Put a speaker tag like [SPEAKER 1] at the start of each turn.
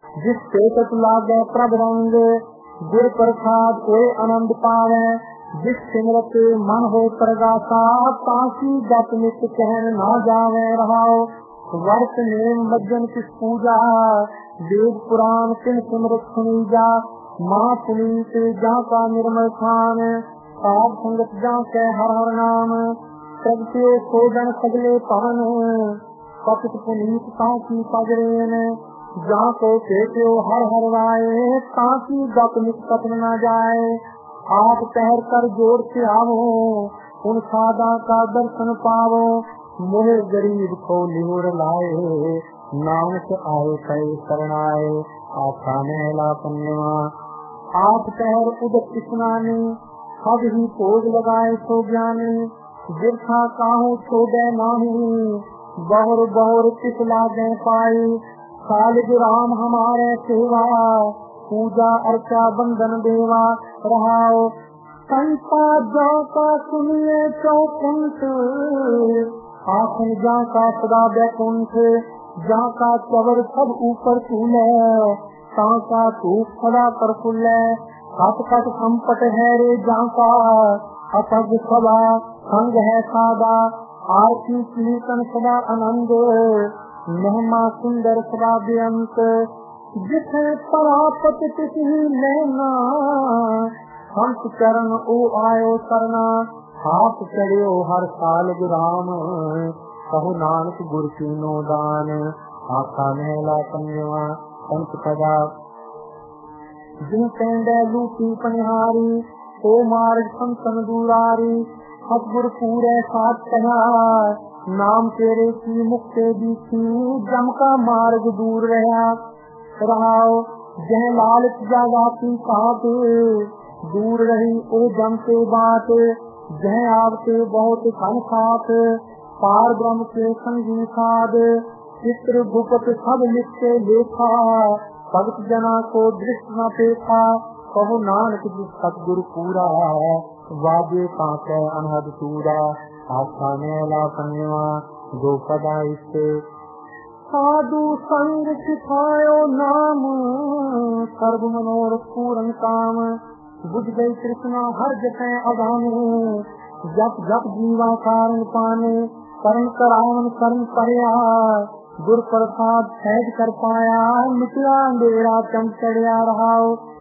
[SPEAKER 1] जिस चेतक लागे प्रभ रंग, गुर प्रसाद कोई आनंद पावे। जिस सिमरत मन हो प्रगासा, ताकि गत नित कहन ना जावे रहाओ। वर्ष नेम मज्जन किस पूजा, वेद पुराण तिन सिमरत सुनी जा। माँ पुनीत जा का निर्मल खान, साध संगत जा के हर हर नाम। प्रगटे सोजन सगले पवन, पतित पुनीत ताकि पगरेन। जा को केत्यो हर हर राय, ताकि गत नित कतन न जाए। आप पहर कर जोड़ से आवो, उन सादा का दर्शन पावो। मोहे गरीब को लियोर लाए, नानक आए कई शरणाए। आशा महला पन्नवा आप पहर उदक स्नाने, सब ही भोग लगाए सो ज्ञानी। बिरथा काहू छोड़े नाही, बहुर बहुर किस लागे पाई। सालिग राम हमारे सेवा, पूजा अर्चा बंदन देवा रहाओ। संता जा का सुनिए चौकुंठ, आसन जा का सदा बैकुंठ। जा का चवर सब ऊपर तूले, ता का धूप सदा प्रफुल्ल। हट कट संपट है रे जा का, असग सदा संग है सादा। आरती कीर्तन सदा आनंद, महिमा सुंदर सदा बेअंत। जिसे परापत तिथि लेना, संत चरण ओ आयो सरना। हाथ चढ़ियो हर साल गुराम, कहु नानक गुर कीनो दान। आखा महला कन्या संत पदा, जिन पेंडे लूटी पनिहारी। ओ मार्ग संतन दुरारी, सतगुर पूरे साथ कहा। नाम तेरे की मुक्ते दीखी, जम का मार्ग दूर रहा रहाओ। जह लालच जावाती काट, दूर रही ओ जम से बात। जह आपके बहुत खन खात, पार ब्रह्म के संगी साध। चित्र भूपत सब लिखते लेखा, भगत जना को दृष्ट न देखा। कहो नानक जिस सतगुरु पूरा, वाजे कांटे अनहद सूरा। आस्था मेला कन्या जो पदा इससे, साधु संग सिखायो नाम। सर्व मनोरथ पूर्ण काम, बुझ गई कृष्णा हर जगह अगाने। जप जप जीवा कारण पाने, करण करावन कर्म पर्या। गुर प्रसाद सहज कर पाया, मिटिया अंधेरा चम चढ़िया रहाओ।